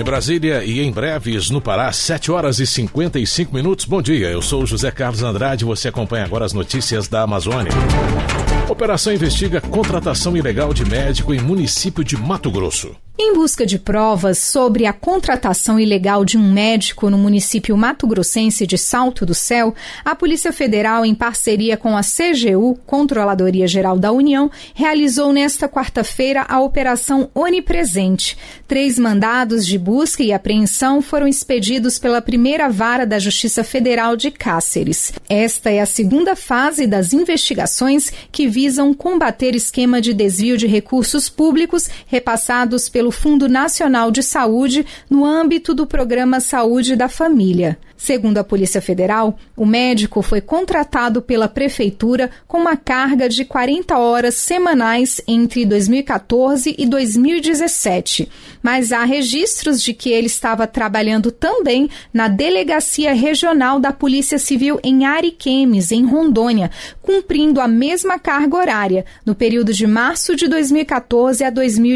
Em Brasília e em breves no Pará, 7 horas e 55 minutos. Bom dia, eu sou o José Carlos Andrade e você acompanha agora as notícias da Amazônia. Operação investiga contratação ilegal de médico em município de Mato Grosso. Em busca de provas sobre a contratação ilegal de um médico no município mato-grossense de Salto do Céu, a Polícia Federal, em parceria com a CGU, Controladoria Geral da União, realizou nesta quarta-feira a Operação Onipresente. 3 mandados de busca e apreensão foram expedidos pela primeira vara da Justiça Federal de Cáceres. Esta é a segunda fase das investigações que visam combater esquema de desvio de recursos públicos repassados pelo Fundo Nacional de Saúde no âmbito do Programa Saúde da Família. Segundo a Polícia Federal, o médico foi contratado pela Prefeitura com uma carga de 40 horas semanais entre 2014 e 2017. Mas há registros de que ele estava trabalhando também na Delegacia Regional da Polícia Civil em Ariquemes, em Rondônia, cumprindo a mesma carga horária no período de março de 2014 a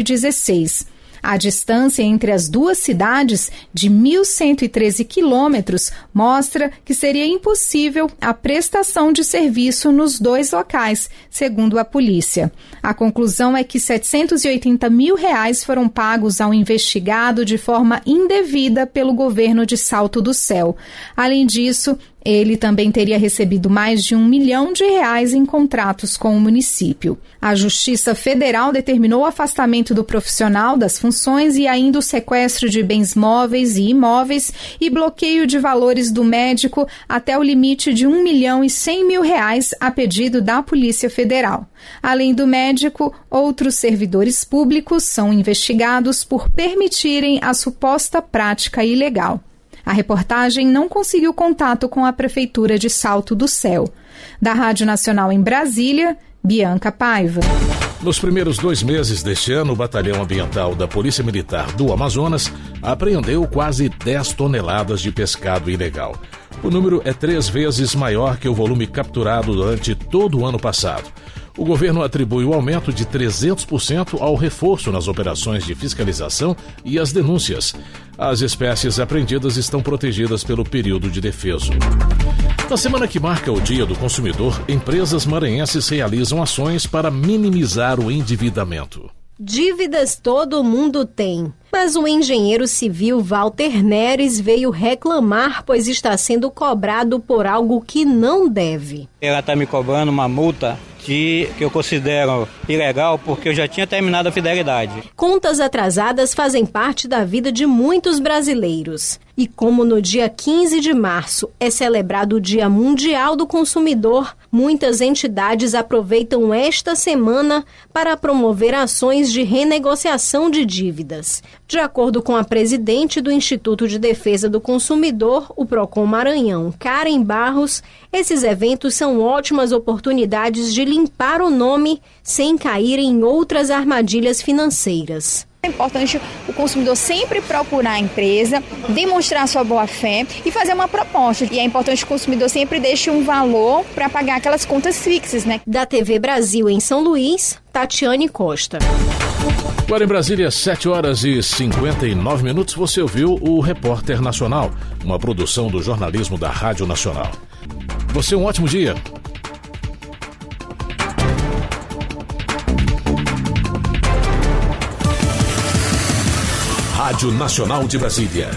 2016. A distância entre as duas cidades, de 1.113 quilômetros, mostra que seria impossível a prestação de serviço nos 2 locais, segundo a polícia. A conclusão é que R$780 mil foram pagos ao investigado de forma indevida pelo governo de Salto do Céu. Além disso, ele também teria recebido mais de R$1 milhão em contratos com o município. A Justiça Federal determinou o afastamento do profissional das funções e ainda o sequestro de bens móveis e imóveis e bloqueio de valores do médico até o limite de R$1.100.000 a pedido da Polícia Federal. Além do médico, outros servidores públicos são investigados por permitirem a suposta prática ilegal. A reportagem não conseguiu contato com a Prefeitura de Salto do Céu. Da Rádio Nacional em Brasília, Bianca Paiva. Nos primeiros 2 meses deste ano, o Batalhão Ambiental da Polícia Militar do Amazonas apreendeu quase 10 toneladas de pescado ilegal. O número é 3 vezes maior que o volume capturado durante todo o ano passado. O governo atribui o aumento de 300% ao reforço nas operações de fiscalização e as denúncias. As espécies apreendidas estão protegidas pelo período de defeso. Na semana que marca o Dia do Consumidor, empresas maranhenses realizam ações para minimizar o endividamento. Dívidas todo mundo tem, mas o engenheiro civil Walter Neres veio reclamar, pois está sendo cobrado por algo que não deve. Ela está me cobrando uma multa que eu considero ilegal porque eu já tinha terminado a fidelidade. Contas atrasadas fazem parte da vida de muitos brasileiros. E como no dia 15 de março é celebrado o Dia Mundial do Consumidor, muitas entidades aproveitam esta semana para promover ações de renegociação de dívidas. De acordo com a presidente do Instituto de Defesa do Consumidor, o Procon Maranhão, Karen Barros, esses eventos são ótimas oportunidades de limpar o nome sem cair em outras armadilhas financeiras. É importante o consumidor sempre procurar a empresa, demonstrar sua boa-fé e fazer uma proposta. E é importante que o consumidor sempre deixe um valor para pagar aquelas contas fixas, né? Da TV Brasil em São Luís, Tatiane Costa. Agora em Brasília, 7 horas e 59 minutos, você ouviu o Repórter Nacional, uma produção do jornalismo da Rádio Nacional. Você um ótimo dia. Rádio Nacional de Brasília.